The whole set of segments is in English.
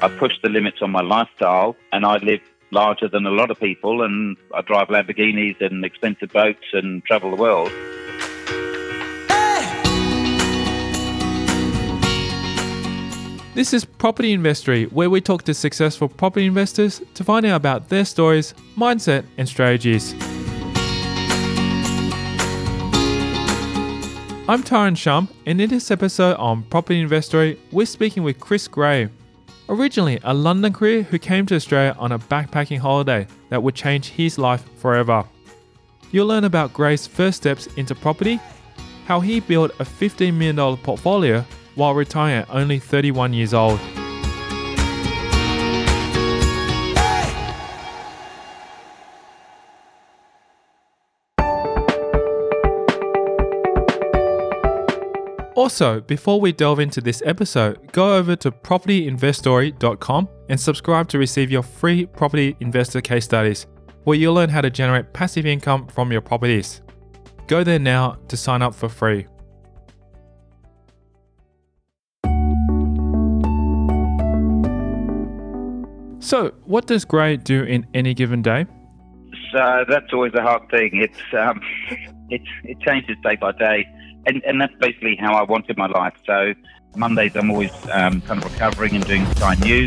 I push the limits on my lifestyle, and I live larger than a lot of people, and I drive Lamborghinis and expensive boats and travel the world. This is Property Investory, where we talk to successful property investors to find out about their stories, mindset, and strategies. I'm Tyron Shum, and in this episode on Property Investory, we're speaking with Chris Gray. Originally a London career who came to Australia on a backpacking holiday that would change his life forever. You'll learn about Gray's first steps into property, how he built a $15 million portfolio while retiring at only 31 years old. Also, before we delve into this episode, go over to propertyinvestory.com and subscribe to receive your free property investor case studies, where you'll learn how to generate passive income from your properties. Go there now to sign up for free. So, what does Gray do in any given day? So that's always a hard thing. It changes day by day. And that's basically how I wanted my life. So Mondays I'm always kind of recovering and doing Sky News.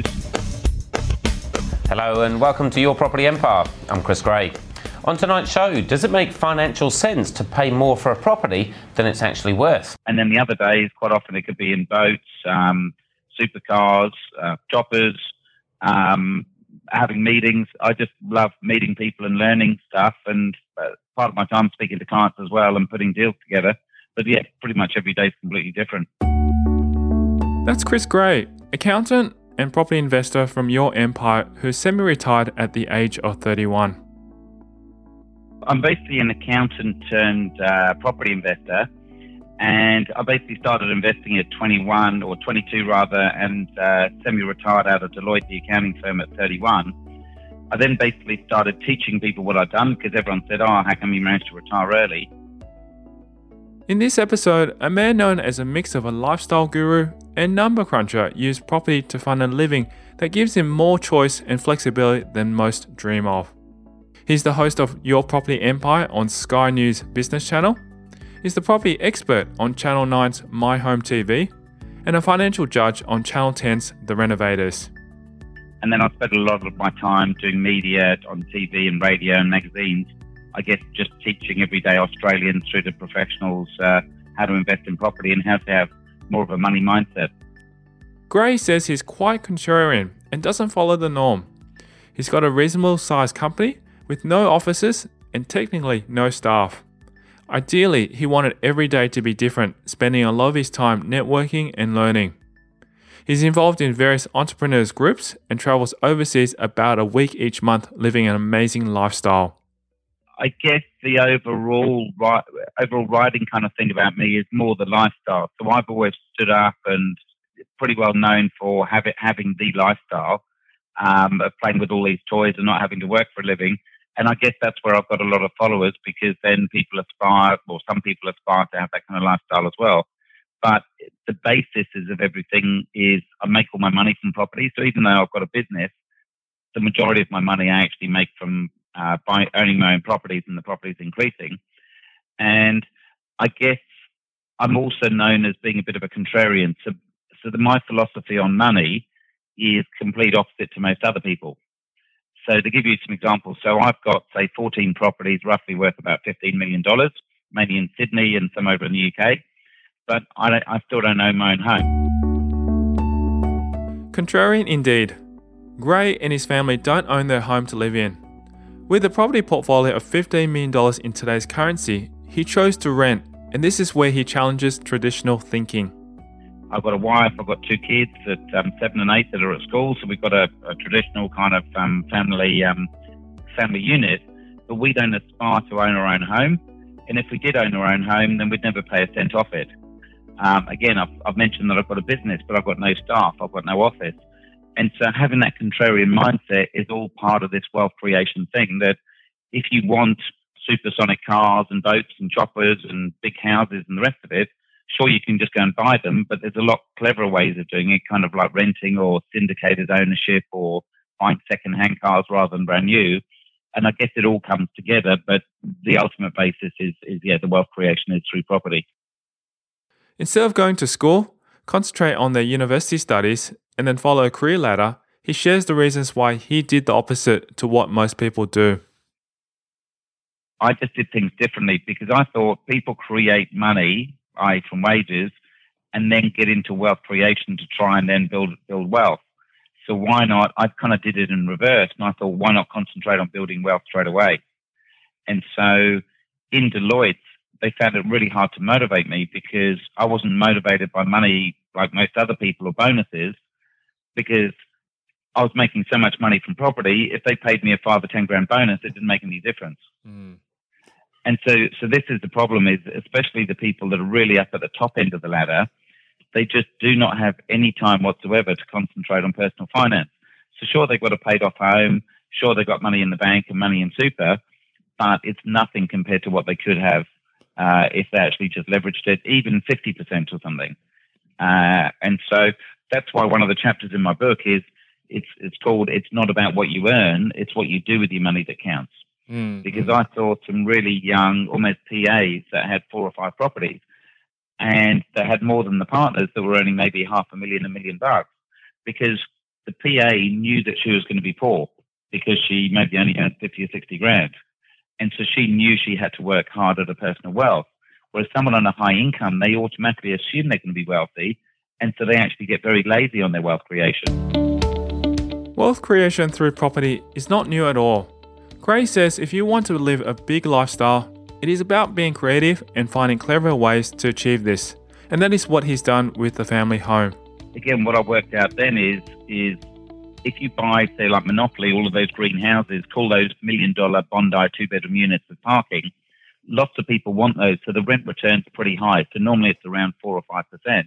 Hello and welcome to Your Property Empire. I'm Chris Gray. On tonight's show, does it make financial sense to pay more for a property than it's actually worth? And then the other days, quite often it could be in boats, supercars, choppers, having meetings. I just love meeting people and learning stuff, and part of my time speaking to clients as well and putting deals together. But yeah, pretty much every day is completely different. That's Chris Gray, accountant and property investor from Your Empire, who's semi-retired at the age of 31. I'm basically an accountant turned property investor, and I basically started investing at 21 or 22 rather, and semi-retired out of Deloitte, the accounting firm, at 31. I then basically started teaching people what I'd done because everyone said, "Oh, how come you managed to retire early?" In this episode, a man known as a mix of a lifestyle guru and number cruncher used property to fund a living that gives him more choice and flexibility than most dream of. He's the host of Your Property Empire on Sky News Business Channel. He's the property expert on Channel 9's My Home TV and a financial judge on Channel 10's The Renovators. And then I spent a lot of my time doing media on TV and radio and magazines. I guess just teaching everyday Australians through to professionals how to invest in property and how to have more of a money mindset. Gray says he's quite contrarian and doesn't follow the norm. He's got a reasonable sized company with no offices and technically no staff. Ideally, he wanted every day to be different, spending a lot of his time networking and learning. He's involved in various entrepreneurs groups and travels overseas about a week each month, living an amazing lifestyle. I guess the overall riding kind of thing about me is more the lifestyle. So I've always stood up and pretty well known for having the lifestyle of playing with all these toys and not having to work for a living. And I guess that's where I've got a lot of followers, because then people aspire, or some people aspire to have that kind of lifestyle as well. But the basis of everything is I make all my money from property. So even though I've got a business, the majority of my money I actually make from by owning my own properties, and the properties increasing. And I guess I'm also known as being a bit of a contrarian. So my philosophy on money is complete opposite to most other people. So to give you some examples, so I've got, say, 14 properties roughly worth about $15 million, mainly in Sydney and some over in the UK, but I still don't own my own home. Contrarian indeed. Gray and his family don't own their home to live in. With a property portfolio of $15 million in today's currency, he chose to rent, and this is where he challenges traditional thinking. I've got a wife, I've got two kids at 7 and 8 that are at school, so we've got a traditional kind of family unit, but we don't aspire to own our own home. And if we did own our own home, then we'd never pay a cent off it. Again, I've mentioned that I've got a business, but I've got no staff, I've got no office. And so having that contrarian mindset is all part of this wealth creation thing, that if you want supersonic cars and boats and choppers and big houses and the rest of it, Sure, you can just go and buy them, but there's a lot cleverer ways of doing it, kind of like renting or syndicated ownership or buying second-hand cars rather than brand new. And I guess it all comes together, but the ultimate basis is the wealth creation is through property. Instead of going to school, concentrate on their university studies, and then follow a career ladder, he shares the reasons why he did the opposite to what most people do. I just did things differently because I thought people create money, i.e. from wages, and then get into wealth creation to try and then build wealth. So why not? I kind of did it in reverse, and I thought, why not concentrate on building wealth straight away? And so in Deloitte, they found it really hard to motivate me because I wasn't motivated by money like most other people or bonuses, because I was making so much money from property. If they paid me a 5 or 10 grand bonus, it didn't make any difference. And so this is the problem, is especially the people that are really up at the top end of the ladder, they just do not have any time whatsoever to concentrate on personal finance. So sure, they've got a paid off home, sure, they've got money in the bank and money in super, but it's nothing compared to what they could have if they actually just leveraged it, even 50% or something. And so that's why one of the chapters in my book is it's called "It's Not About What You Earn, It's What You Do With Your Money That Counts." Because I saw some really young, almost PAs that had 4 or 5 properties, and they had more than the partners that were earning maybe $500,000, $1 million, because the PA knew that she was going to be poor because she maybe only earned 50 or 60 grand. And so she knew she had to work hard at her personal wealth. Whereas someone on a high income, they automatically assume they're going to be wealthy, and so they actually get very lazy on their wealth creation. Wealth creation through property is not new at all. Gray says if you want to live a big lifestyle, it is about being creative and finding clever ways to achieve this. And that is what he's done with the family home. Again, what I worked out then is if you buy, say, like Monopoly, all of those green houses, call those $1 million Bondi 2-bedroom units with parking, lots of people want those, so the rent return's pretty high. So normally it's around 4 or 5%.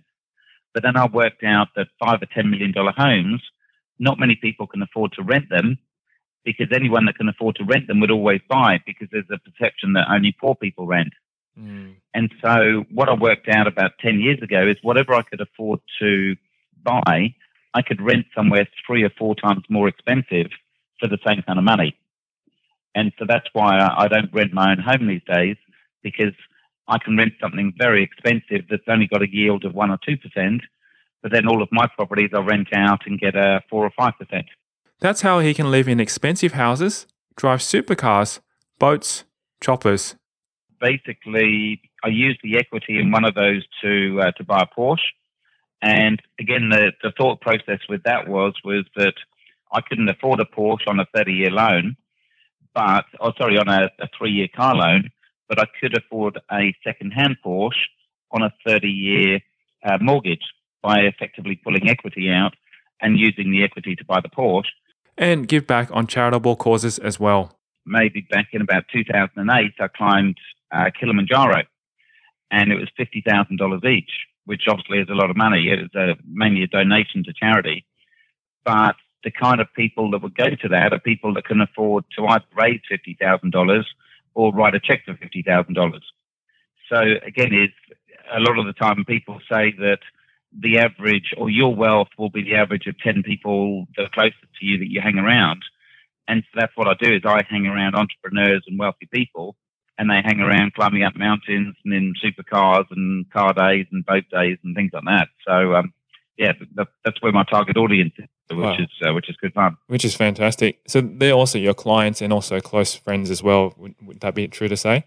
But then I worked out that $5 or $10 million homes, not many people can afford to rent them, because anyone that can afford to rent them would always buy, because there's a perception that only poor people rent. And so what I worked out about 10 years ago is whatever I could afford to buy, I could rent somewhere 3 or 4 times more expensive for the same kind of money. And so that's why I don't rent my own home these days, because I can rent something very expensive that's only got a yield of 1 or 2%, but then all of my properties I rent out and get a 4 or 5%. That's how he can live in expensive houses, drive supercars, boats, choppers. Basically, I used the equity in one of those to buy a Porsche. And again, the thought process with that was that I couldn't afford a Porsche on a 30-year loan, on a 3-year car loan, but I could afford a second-hand Porsche on a 30-year mortgage by effectively pulling equity out and using the equity to buy the Porsche. And give back on charitable causes as well. Maybe back in about 2008, I climbed Kilimanjaro, and it was $50,000 each, which obviously is a lot of money. It was mainly a donation to charity. But the kind of people that would go to that are people that can afford to either raise $50,000 or write a check for $50,000. So again, a lot of the time people say that the average, or your wealth will be the average of 10 people that are closest to you that you hang around. And so that's what I do, is I hang around entrepreneurs and wealthy people, and they hang around climbing up mountains and in supercars and car days and boat days and things like that. So, that's where my target audience is, which is good fun. Which is fantastic. So they're also your clients and also close friends as well. Would that be true to say?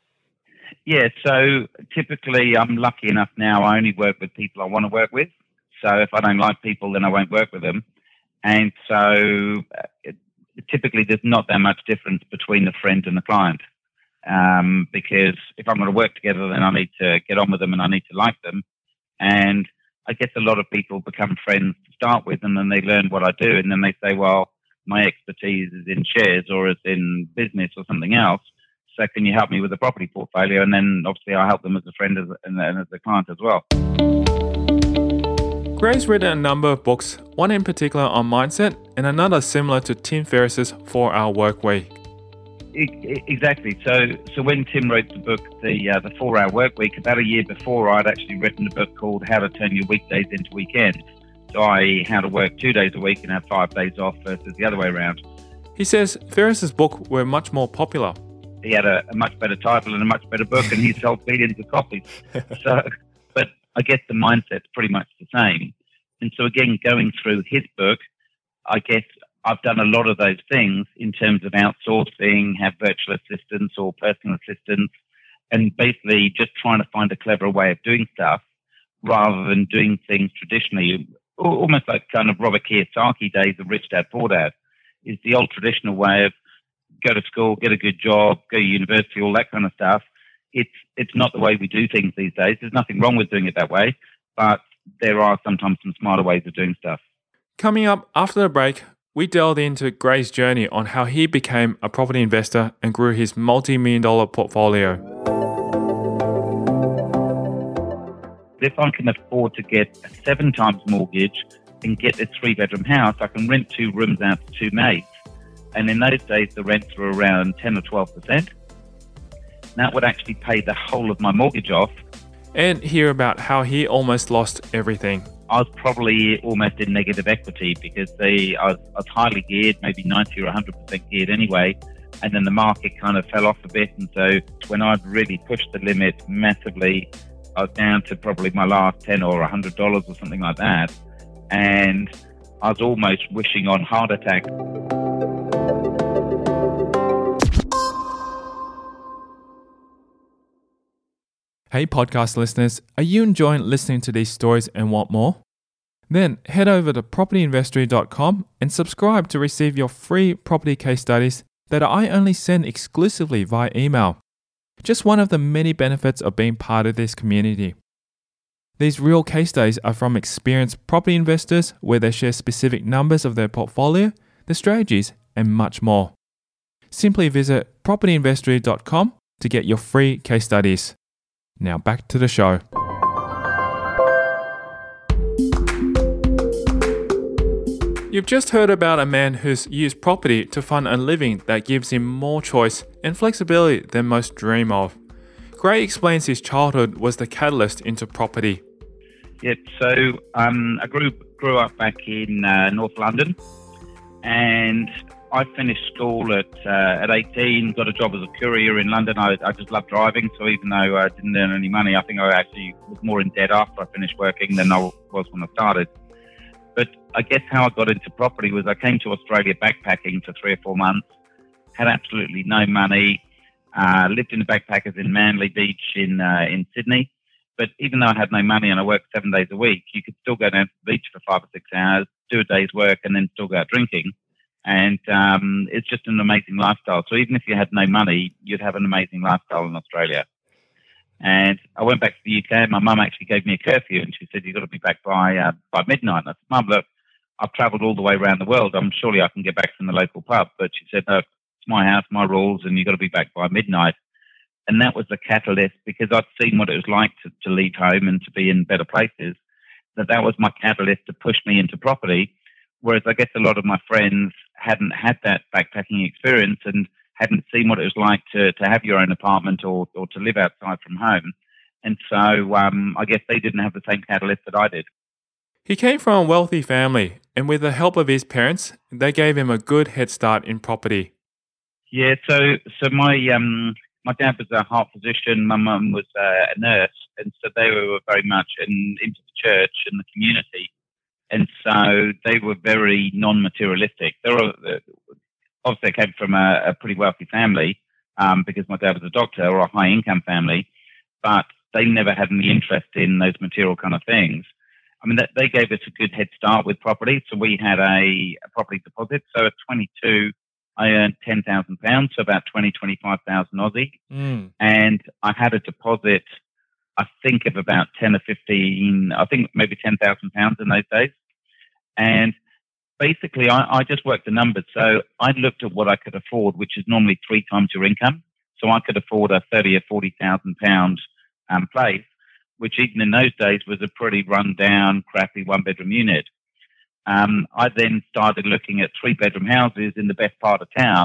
Yeah, so typically I'm lucky enough now I only work with people I want to work with. So if I don't like people, then I won't work with them. And so typically there's not that much difference between the friend and the client. Because if I'm going to work together, then I need to get on with them and I need to like them. And I guess a lot of people become friends to start with, and then they learn what I do, and then they say, well, my expertise is in shares or is in business or something else. So can you help me with the property portfolio? And then obviously I'll help them as a friend and as a client as well. Gray's written a number of books, one in particular on mindset and another similar to Tim Ferriss's 4-Hour Work Week. Exactly. So when Tim wrote the book, the 4-Hour Work Week, about a year before, I'd actually written a book called How to Turn Your Weekdays into Weekends. So how to work 2 days a week and have 5 days off versus the other way around. He says Ferris's book were much more popular. He had a much better title and a much better book, and he sold millions of copies. But I guess the mindset's pretty much the same. And so again, going through his book, I guess I've done a lot of those things in terms of outsourcing, have virtual assistants or personal assistants, and basically just trying to find a clever way of doing stuff rather than doing things traditionally, almost like kind of Robert Kiyosaki days of Rich Dad Poor Dad, is the old traditional way of go to school, get a good job, go to university, all that kind of stuff. It's not the way we do things these days. There's nothing wrong with doing it that way, but there are sometimes some smarter ways of doing stuff. Coming up after the break, we delved into Gray's journey on how he became a property investor and grew his multi-million-dollar portfolio. If I can afford to get a 7 times mortgage and get a 3-bedroom house, I can rent 2 rooms out to 2 mates. And in those days, the rents were around 10 or 12%. That would actually pay the whole of my mortgage off. And hear about how he almost lost everything. I was probably almost in negative equity because I was highly geared, maybe 90 or 100% geared anyway. And then the market kind of fell off a bit. And so when I'd really pushed the limit massively, I was down to probably my last $10 or $100 or something like that. And I was almost wishing on heart attack. Hey podcast listeners, are you enjoying listening to these stories and want more? Then head over to propertyinvestory.com and subscribe to receive your free property case studies that I only send exclusively via email. Just one of the many benefits of being part of this community. These real case studies are from experienced property investors where they share specific numbers of their portfolio, their strategies, and much more. Simply visit propertyinvestory.com to get your free case studies. Now back to the show. You've just heard about a man who's used property to fund a living that gives him more choice and flexibility than most dream of. Gray explains his childhood was the catalyst into property. Yeah, so I grew up back in North London, and I finished school at 18, got a job as a courier in London. I just loved driving, so even though I didn't earn any money, I think I actually was more in debt after I finished working than I was when I started. But I guess how I got into property was I came to Australia backpacking for 3 or 4 months, had absolutely no money, lived in the backpackers in Manly Beach in Sydney. But even though I had no money and I worked 7 days a week, you could still go down to the beach for 5 or 6 hours, do a day's work, and then still go out drinking. And it's just an amazing lifestyle. So even if you had no money, you'd have an amazing lifestyle in Australia. And I went back to the UK. My mum actually gave me a curfew, and she said, "You've got to be back by midnight." And I said, "Mum, look, I've travelled all the way around the world. Surely I can get back from the local pub." But she said, "No, it's my house, my rules, and you've got to be back by midnight." And that was the catalyst, because I'd seen what it was like to leave home and to be in better places. That was my catalyst to push me into property. Whereas I guess a lot of my friends hadn't had that backpacking experience and hadn't seen what it was like to have your own apartment or to live outside from home. And so I guess they didn't have the same catalyst that I did. He came from a wealthy family, and with the help of his parents, they gave him a good head start in property. Yeah, so my dad was a heart physician, my mum was a nurse, and so they were very much into the church and the community. And so they were very non-materialistic. Obviously, I came from a pretty wealthy family because my dad was a doctor, or a high-income family, but they never had any interest in those material kind of things. I mean, they gave us a good head start with property. So we had a property deposit. So at 22, I earned £10,000, so about 25,000 Aussie. And I had a deposit, I think, of about 10 or 15, I think maybe £10,000 in those days. And basically, I just worked the numbers. So I looked at what I could afford, which is normally 3 times your income. So I could afford a £30,000 or £40,000 place, which even in those days was a pretty run-down, crappy one-bedroom unit. I then started looking at 3-bedroom houses in the best part of town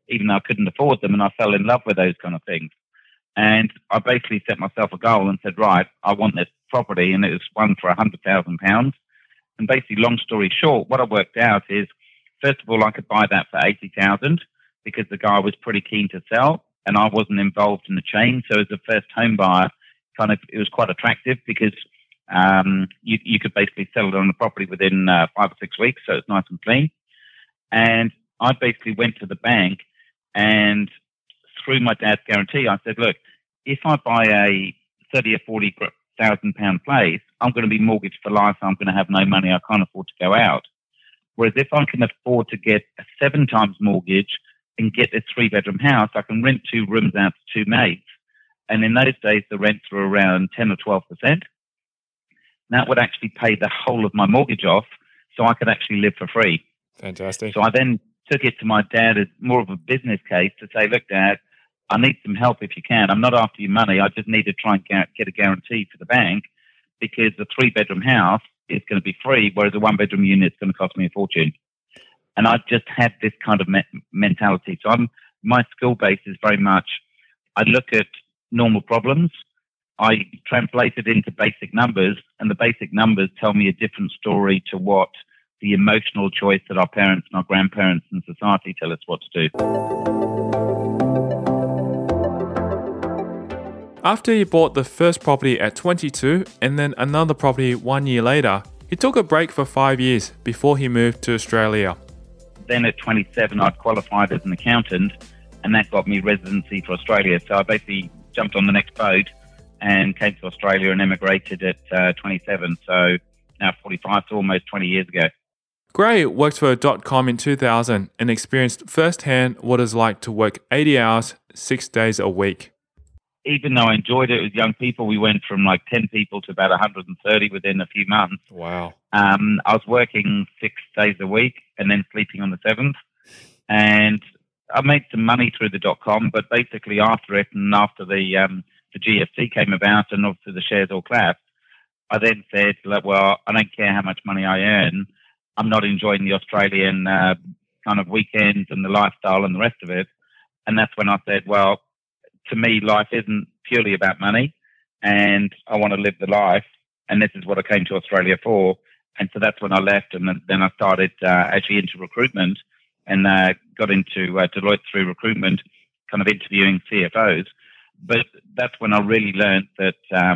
even though I couldn't afford them, and I fell in love with those kind of things. And I basically set myself a goal and said, right, I want this property, and it was one for £100,000. And basically, long story short, what I worked out is, first of all, I could buy that for £80,000 because the guy was pretty keen to sell, and I wasn't involved in the chain. So as a first home buyer, it was quite attractive because you could basically sell it on the property within 5 or 6 weeks, so it's nice and clean. And I basically went to the bank, and through my dad's guarantee, I said, look, if I buy a 30 or 40,000 pound place, I'm going to be mortgaged for life. I'm going to have no money. I can't afford to go out. Whereas if I can afford to get a 7 times mortgage and get this 3-bedroom house, I can rent 2 rooms out to 2 mates. And in those days, the rents were around 10 or 12%. That would actually pay the whole of my mortgage off, so I could actually live for free. Fantastic. So I then took it to my dad as more of a business case to say, look, Dad, I need some help if you can. I'm not after your money. I just need to try and get a guarantee for the bank because the 3-bedroom house is going to be free, whereas a 1-bedroom unit is going to cost me a fortune. And I just had this kind of mentality. So my skill base is very much, I look at normal problems, I translate it into basic numbers, and the basic numbers tell me a different story to what the emotional choice that our parents and our grandparents and society tell us what to do. After he bought the first property at 22 and then another property 1 year later, he took a break for 5 years before he moved to Australia. Then at 27, I'd qualified as an accountant, and that got me residency for Australia. So I basically jumped on the next boat and came to Australia and emigrated at 27. So now 45, so almost 20 years ago. Gray worked for .com in 2000 and experienced firsthand what it's like to work 80 hours, 6 days a week. Even though I enjoyed it with young people, we went from like 10 people to about 130 within a few months. Wow. I was working 6 days a week and then sleeping on the 7th. And I made some money through the .com, but basically after it and after the GFC came about and obviously the shares all collapsed, I then said, well, I don't care how much money I earn. I'm not enjoying the Australian kind of weekends and the lifestyle and the rest of it. And that's when I said, well, to me, life isn't purely about money, and I want to live the life, and this is what I came to Australia for. And so that's when I left, and then I started actually into recruitment and got into Deloitte through recruitment, kind of interviewing CFOs. But that's when I really learned that,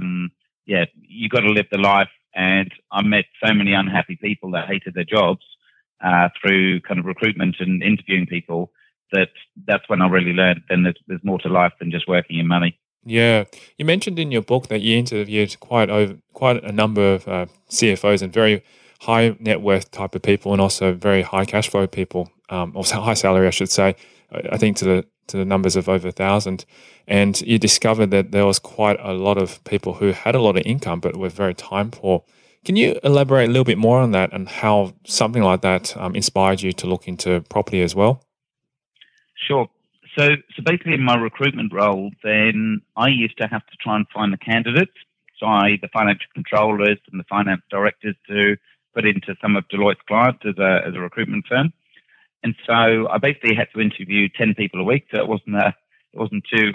you got to live the life. And I met so many unhappy people that hated their jobs through kind of recruitment and interviewing people. That's when I really learned then there's more to life than just working in money. Yeah. You mentioned in your book that you interviewed quite a number of CFOs and very high net worth type of people and also very high cash flow people, also high salary, I should say, I think to the numbers of over 1,000. And you discovered that there was quite a lot of people who had a lot of income but were very time poor. Can you elaborate a little bit more on that and how something like that inspired you to look into property as well? Sure. So basically in my recruitment role, then I used to have to try and find the candidates, so the financial controllers and the finance directors to put into some of Deloitte's clients as a recruitment firm. And so I basically had to interview 10 people a week, so it wasn't too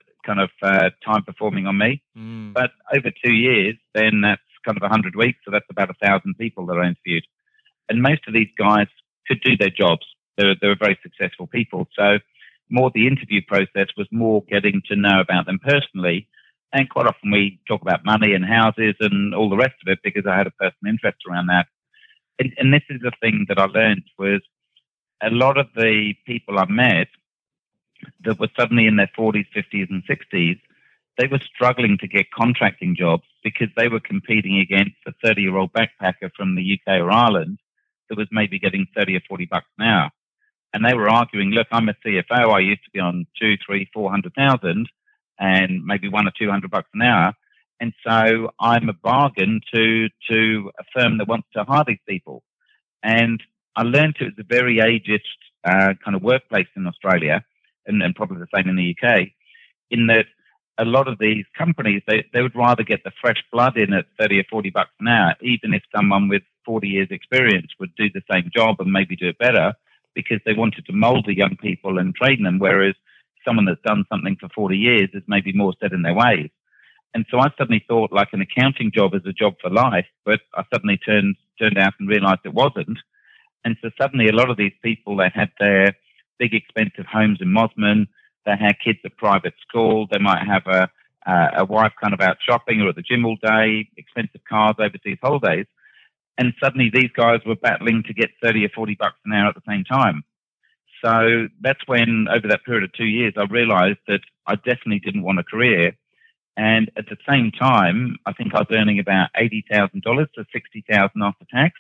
time performing on me. But over 2 years, then that's kind of 100 weeks, so that's about 1,000 people that I interviewed. And most of these guys could do their jobs. They were very successful people. So more the interview process was more getting to know about them personally. And quite often we talk about money and houses and all the rest of it because I had a personal interest around that. And this is the thing that I learned was a lot of the people I met that were suddenly in their 40s, 50s and 60s, they were struggling to get contracting jobs because they were competing against a 30-year-old backpacker from the UK or Ireland that was maybe getting 30 or 40 bucks an hour. And they were arguing, look, I'm a CFO. I used to be on 200, 300, 400,000 and maybe 100 or 200 bucks an hour. And so I'm a bargain to a firm that wants to hire these people. And I learned it was a very ageist kind of workplace in Australia and probably the same in the UK, in that a lot of these companies, they would rather get the fresh blood in at 30 or 40 bucks an hour, even if someone with 40 years experience would do the same job and maybe do it better. because they wanted to mold the young people and train them, whereas someone that's done something for 40 years is maybe more set in their ways. And so I suddenly thought like an accounting job is a job for life, but I suddenly turned out and realized it wasn't. And so suddenly a lot of these people, they had their big expensive homes in Mosman, they had kids at private school, they might have a wife kind of out shopping or at the gym all day, expensive cars, overseas holidays. And suddenly these guys were battling to get 30 or 40 bucks an hour at the same time. So that's when, over that period of 2 years, I realized that I definitely didn't want a career. And at the same time, I think I was earning about $80,000 to $60,000 after tax.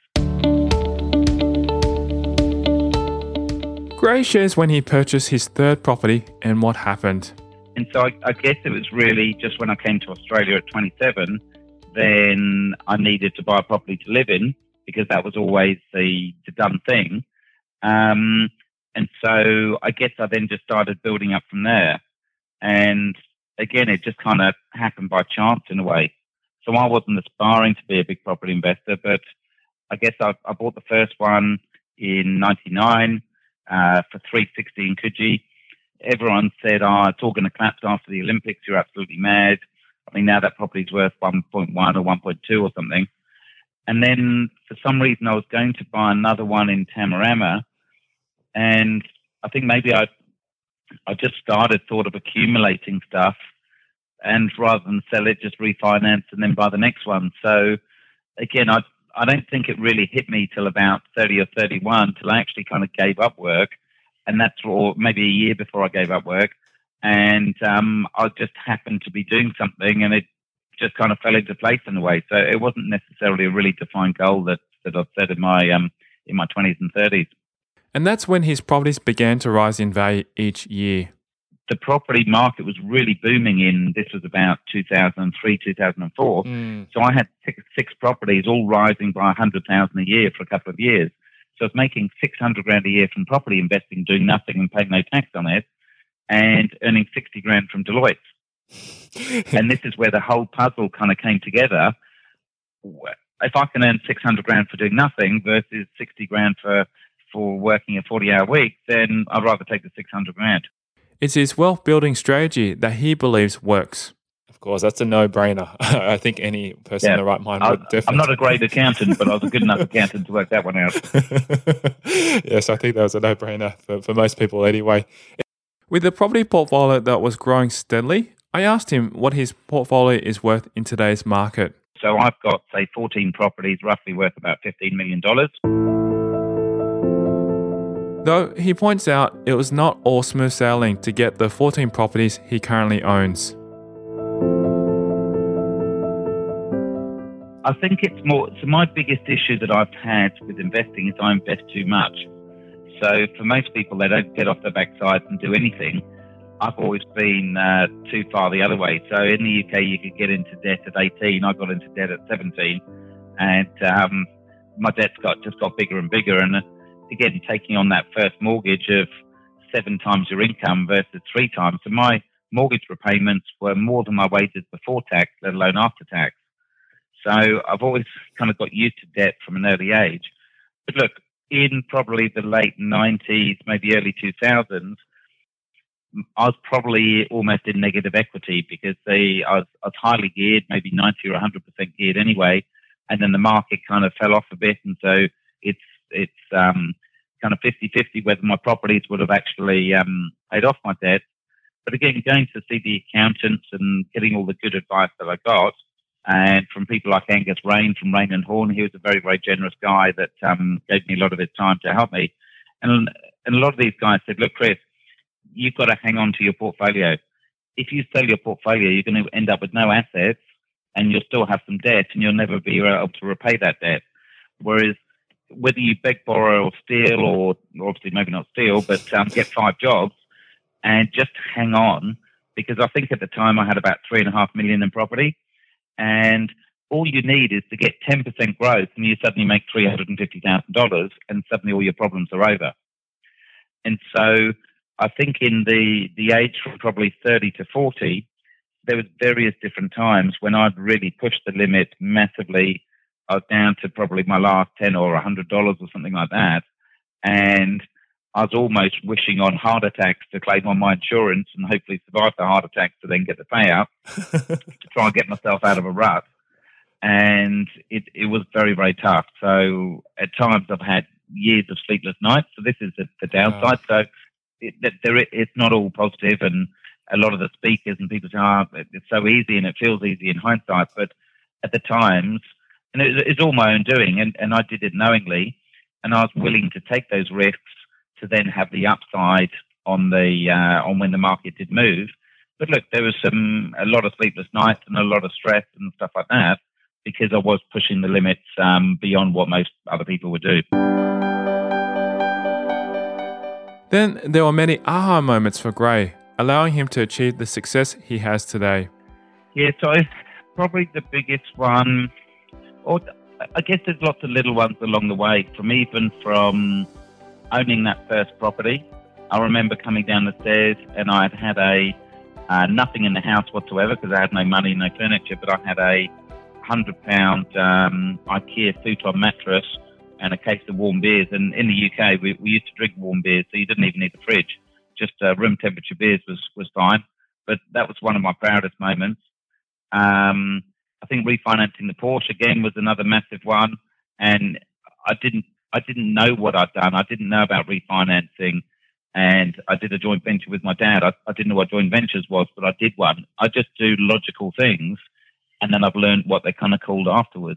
Gray shares when he purchased his third property and what happened. And so I guess it was really just when I came to Australia at 27, then I needed to buy a property to live in because that was always the done thing. And so I guess I then just started building up from there. And again, it just kind of happened by chance in a way. So I wasn't aspiring to be a big property investor, but I guess I bought the first one in 99 for $360 in Coogee. Everyone said, it's all going to collapse after the Olympics. You're absolutely mad. I mean, now that property's worth 1.1 or 1.2 or something. And then for some reason, I was going to buy another one in Tamarama. And I think maybe I just started sort of accumulating stuff, and rather than sell it, just refinance and then buy the next one. So again, I don't think it really hit me till about 30 or 31 till I actually kind of gave up work. And that's or maybe a year before I gave up work. And I just happened to be doing something and it just kind of fell into place in a way. So it wasn't necessarily a really defined goal that I've set in my 20s and 30s. And that's when his properties began to rise in value each year. The property market was really booming this was about 2003, 2004. So I had six properties all rising by 100,000 a year for a couple of years. So I was making 600 grand a year from property investing, doing nothing and paying no tax on it, and earning 60 grand from Deloitte. And this is where the whole puzzle kind of came together. If I can earn 600 grand for doing nothing versus 60 grand for working a 40-hour week, then I'd rather take the 600 grand. It's his wealth building strategy that he believes works. Of course, that's a no-brainer. I think any person in the right mind would definitely. I'm not a great accountant, but I was a good enough accountant to work that one out. Yes, I think that was a no-brainer for most people anyway. With the property portfolio that was growing steadily, I asked him what his portfolio is worth in today's market. So I've got, say, 14 properties, roughly worth about $15 million. Though he points out it was not all smooth sailing to get the 14 properties he currently owns. I think it's more, so my biggest issue that I've had with investing is I invest too much. So for most people, they don't get off their backside and do anything. I've always been too far the other way. So in the UK, you could get into debt at 18. I got into debt at 17. And my debt's just got bigger and bigger. And again, taking on that first mortgage of 7 times your income versus 3 times. So my mortgage repayments were more than my wages before tax, let alone after tax. So I've always kind of got used to debt from an early age. But look, in probably the late 90s, maybe early 2000s, I was probably almost in negative equity because I was highly geared, maybe 90 or 100% geared anyway. And then the market kind of fell off a bit. And so it's kind of 50-50 whether my properties would have actually paid off my debt. But again, going to see the accountants and getting all the good advice that I got, and from people like Angus Rain from Rain and Horn, he was a very, very generous guy that gave me a lot of his time to help me. And a lot of these guys said, look, Chris, you've got to hang on to your portfolio. If you sell your portfolio, you're going to end up with no assets and you'll still have some debt and you'll never be able to repay that debt. Whereas whether you beg, borrow or steal, or obviously maybe not steal, but get 5 jobs and just hang on, because I think at the time I had about $3.5 million in property, and all you need is to get 10% growth and you suddenly make $350,000 and suddenly all your problems are over. And so I think in the age from probably 30 to 40, there was various different times when I'd really pushed the limit massively. I was down to probably my last $10 or $100 or something like that. And I was almost wishing on heart attacks to claim on my insurance and hopefully survive the heart attacks to then get the payout to try and get myself out of a rut. And it was very, very tough. So at times I've had years of sleepless nights. So this is the downside. So it's not all positive, and a lot of the speakers and people say, it's so easy and it feels easy in hindsight. But at the times, and it's all my own doing, and I did it knowingly, and I was willing to take those risks to then have the upside on when the market did move. But look, there was a lot of sleepless nights and a lot of stress and stuff like that, because I was pushing the limits beyond what most other people would do. Then there were many aha moments for Gray, allowing him to achieve the success he has today. Yeah, so probably the biggest one, or I guess there's lots of little ones along the way, from owning that first property. I remember coming down the stairs and I'd had nothing in the house whatsoever because I had no money, no furniture, but I had a £100 IKEA futon mattress and a case of warm beers. And in the UK, we used to drink warm beers, so you didn't even need the fridge. Just room temperature beers was fine. But that was one of my proudest moments. I think refinancing the Porsche again was another massive one. And I didn't know what I'd done. I didn't know about refinancing. And I did a joint venture with my dad. I didn't know what joint ventures was, but I did one. I just do logical things, and then I've learned what they're kind of called afterwards.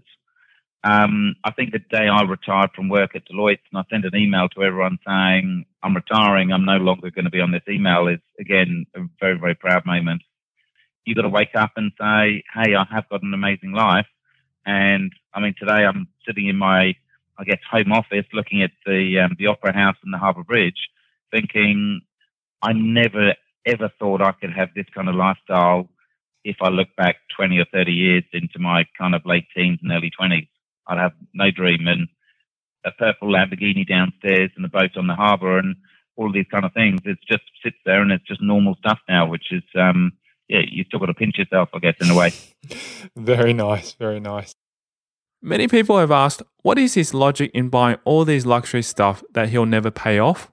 I think the day I retired from work at Deloitte and I sent an email to everyone saying, I'm retiring, I'm no longer going to be on this email, is, again, a very, very proud moment. You've got to wake up and say, hey, I have got an amazing life. And, I mean, today I'm sitting in my, I guess, home office looking at the Opera House and the Harbour Bridge, thinking I never, ever thought I could have this kind of lifestyle if I look back 20 or 30 years into my kind of late teens and early 20s. I'd have no dream, and a purple Lamborghini downstairs and a boat on the harbour and all of these kind of things. It just sits there and it's just normal stuff now, which is, you still got to pinch yourself, I guess, in a way. Very nice, very nice. Many people have asked, what is his logic in buying all these luxury stuff that he'll never pay off?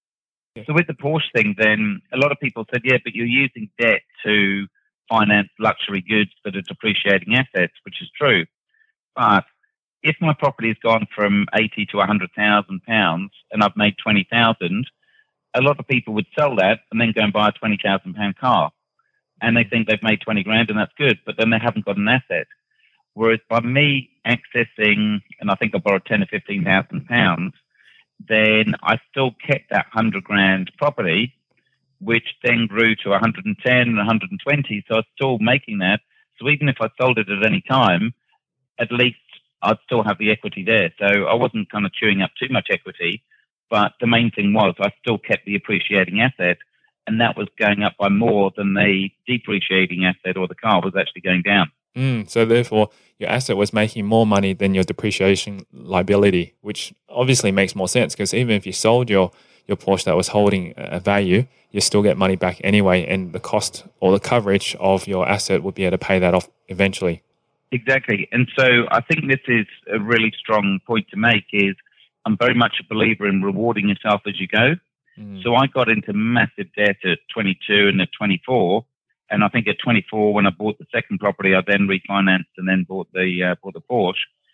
So with the Porsche thing, then a lot of people said, yeah, but you're using debt to finance luxury goods that are depreciating assets, which is true. But if my property has gone from 80 to 100,000 pounds and I've made 20,000, a lot of people would sell that and then go and buy a 20,000 pound car. And they think they've made 20 grand and that's good, but then they haven't got an asset. Whereas by me accessing, and I think I borrowed 10 or 15,000 pounds, then I still kept that 100 grand property, which then grew to 110 and 120. So I was still making that. So even if I sold it at any time, at least I'd still have the equity there. So I wasn't kind of chewing up too much equity, but the main thing was I still kept the appreciating asset, and that was going up by more than the depreciating asset, or the car was actually going down. So therefore, your asset was making more money than your depreciation liability, which obviously makes more sense, because even if you sold your Porsche that was holding a value, you still get money back anyway, and the cost or the coverage of your asset would be able to pay that off eventually. Exactly. And so I think this is a really strong point to make, is I'm very much a believer in rewarding yourself as you go. So I got into massive debt at 22 and at 24. And I think at 24, when I bought the second property, I then refinanced and then bought the Porsche.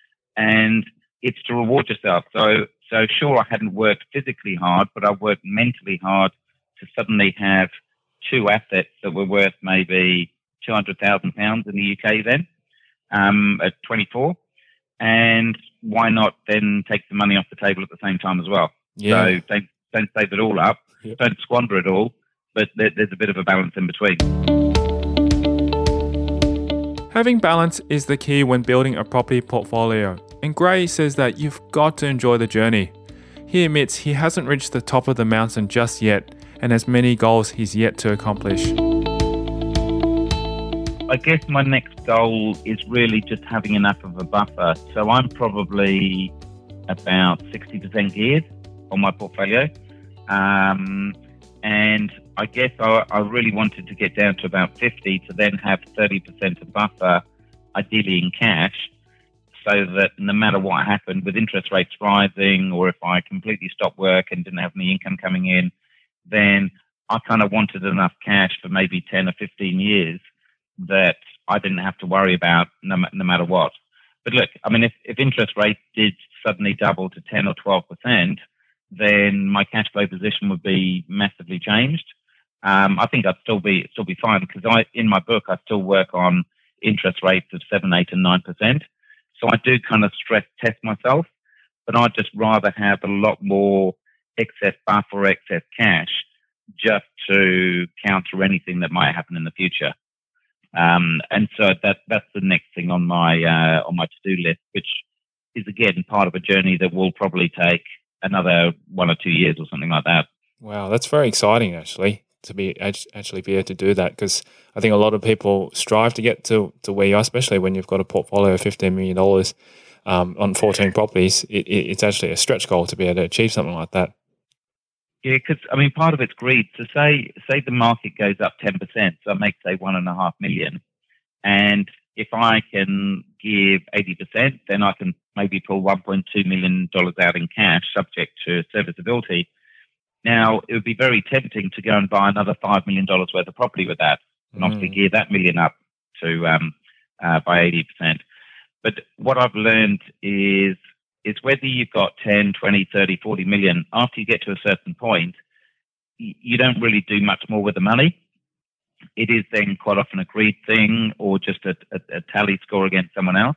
And it's to reward yourself. So sure, I hadn't worked physically hard, but I worked mentally hard to suddenly have two assets that were worth maybe £200,000 in the UK then. At 24, and why not then take the money off the table at the same time as well? Yeah. So don't save it all up, don't squander it all, but there's a bit of a balance in between. Having balance is the key when building a property portfolio, and Gray says that you've got to enjoy the journey. He admits he hasn't reached the top of the mountain just yet, and has many goals he's yet to accomplish. I guess my next goal is really just having enough of a buffer. So I'm probably about 60% geared on my portfolio. And I guess I really wanted to get down to about 50 to then have 30% of buffer, ideally in cash, so that no matter what happened with interest rates rising, or if I completely stopped work and didn't have any income coming in, then I kind of wanted enough cash for maybe 10 or 15 years that I didn't have to worry about no matter what. But look, I mean, if interest rates did suddenly double to 10 or 12%, then my cash flow position would be massively changed. I think I'd still be fine, because in my book, I still work on interest rates of 7, 8, and 9%. So I do kind of stress test myself, but I'd just rather have a lot more excess buffer, excess cash, just to counter anything that might happen in the future. And so that's the next thing on my to-do list, which is again part of a journey that will probably take another 1 or 2 years or something like that. Wow, that's very exciting actually, to be actually be able to do that, because I think a lot of people strive to get to where you are, especially when you've got a portfolio of $15 million on 14 properties. It's actually a stretch goal to be able to achieve something like that. Yeah, because I mean, part of it's greed. So say the market goes up 10%, so I make say $1.5 million, and if I can give 80%, then I can maybe pull $1.2 million out in cash, subject to serviceability. Now, it would be very tempting to go and buy another $5 million worth of property with that, and obviously gear that million up to by 80%. But what I've learned is whether you've got 10, 20, 30, 40 million, after you get to a certain point, you don't really do much more with the money. It is then quite often a greed thing, or just a tally score against someone else.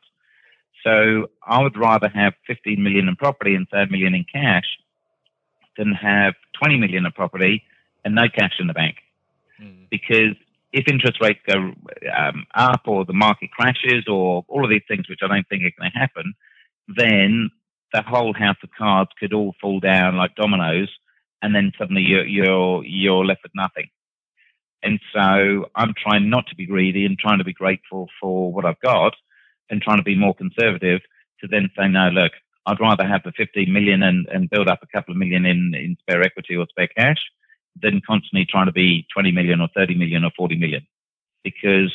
So I would rather have 15 million in property and say $1 million in cash than have 20 million in property and no cash in the bank. Because if interest rates go up, or the market crashes, or all of these things, which I don't think are going to happen, then the whole house of cards could all fall down like dominoes, and then suddenly you're left with nothing. And so I'm trying not to be greedy and trying to be grateful for what I've got, and trying to be more conservative, to then say, no, look, I'd rather have the 15 million and build up a couple of million in spare equity or spare cash than constantly trying to be 20 million or 30 million or 40 million. Because,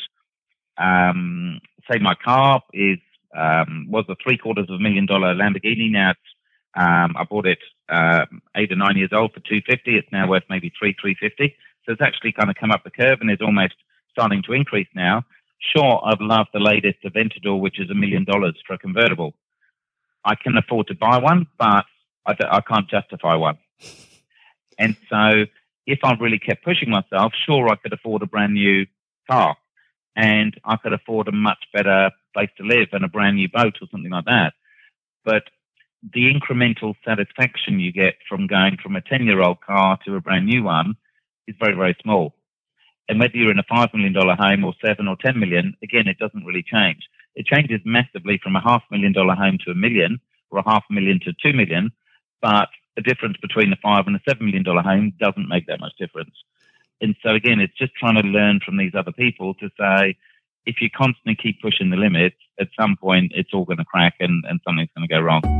say my car was a $750,000 Lamborghini. Now I bought it 8 or 9 years old for $250,000. It's now worth maybe $350,000. So it's actually kind of come up the curve and is almost starting to increase now. Sure, I'd love the latest Aventador, which is $1 million for a convertible. I can afford to buy one, but I can't justify one. And so if I really kept pushing myself, sure, I could afford a brand new car, and I could afford a much better place to live and a brand new boat or something like that. But the incremental satisfaction you get from going from a 10-year-old car to a brand new one is very, very small. And whether you're in a $5 million home or 7 or 10 million, again, it doesn't really change. It changes massively from a $500,000 home to $1 million, or a $500,000 to $2 million, but the difference between a $5 and a $7 million home doesn't make that much difference. And so again, it's just trying to learn from these other people to say, if you constantly keep pushing the limits, at some point it's all going to crack and something's going to go wrong.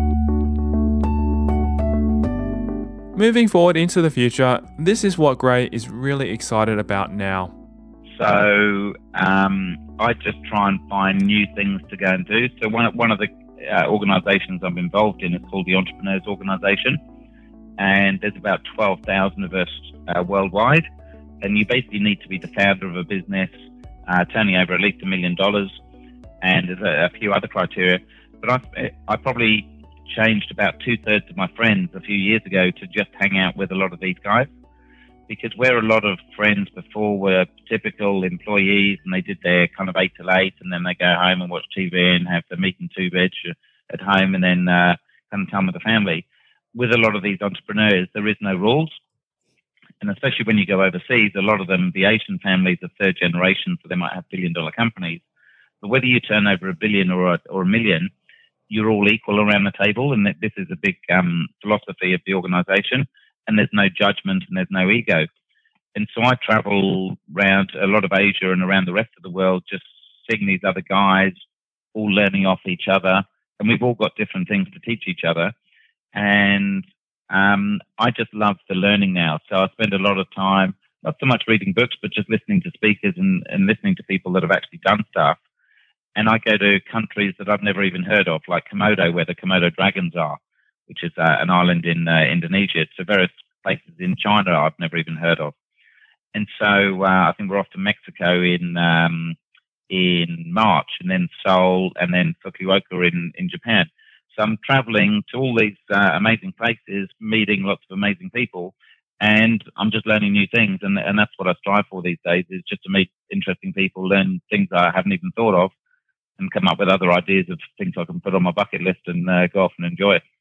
Moving forward into the future, this is what Gray is really excited about now. So I just try and find new things to go and do. So one of the organisations I'm involved in is called the Entrepreneurs Organisation, and there's about 12,000 of us worldwide. And you basically need to be the founder of a business, turning over at least $1 million, and there's a few other criteria. But I probably changed about 2/3 of my friends a few years ago to just hang out with a lot of these guys, because where a lot of friends before were typical employees and they did their kind of 8 till 8, and then they go home and watch TV and have the meat and 2-veg at home, and then come time with the family. With a lot of these entrepreneurs, there is no rules. And especially when you go overseas, a lot of them, the Asian families are third generation, so they might have billion-dollar companies. But whether you turn over $1 billion or $1 million, you're all equal around the table, and this is a big philosophy of the organization, and there's no judgment and there's no ego. And so I travel around a lot of Asia and around the rest of the world, just seeing these other guys, all learning off each other, and we've all got different things to teach each other. And I just love the learning now. So I spend a lot of time, not so much reading books, but just listening to speakers and listening to people that have actually done stuff. And I go to countries that I've never even heard of, like Komodo, where the Komodo dragons are, which is an island in Indonesia. So various places in China I've never even heard of. And so I think we're off to Mexico in March, and then Seoul, and then Fukuoka in Japan. So I'm traveling to all these amazing places, meeting lots of amazing people, and I'm just learning new things. And that's what I strive for these days, is just to meet interesting people, learn things I haven't even thought of, and come up with other ideas of things I can put on my bucket list and go off and enjoy it.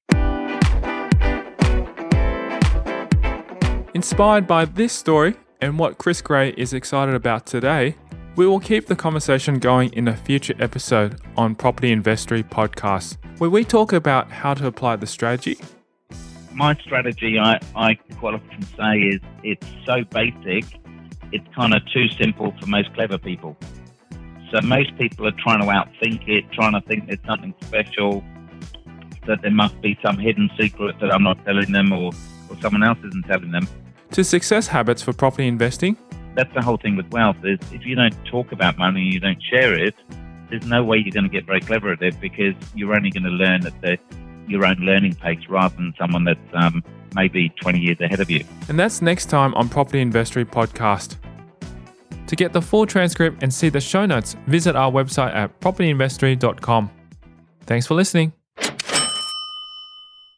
Inspired by this story and what Chris Gray is excited about today, we will keep the conversation going in a future episode on Property Investory Podcast, where we talk about how to apply the strategy. My strategy, I quite often say, is it's so basic, it's kind of too simple for most clever people. So most people are trying to outthink it, trying to think there's something special, that there must be some hidden secret that I'm not telling them or someone else isn't telling them. To success habits for property investing. That's the whole thing with wealth, is if you don't talk about money and you don't share it, there's no way you're going to get very clever at it, because you're only going to learn at your own learning pace rather than someone that's maybe 20 years ahead of you. And that's next time on Property Investory Podcast. To get the full transcript and see the show notes, visit our website at propertyinvestory.com. Thanks for listening.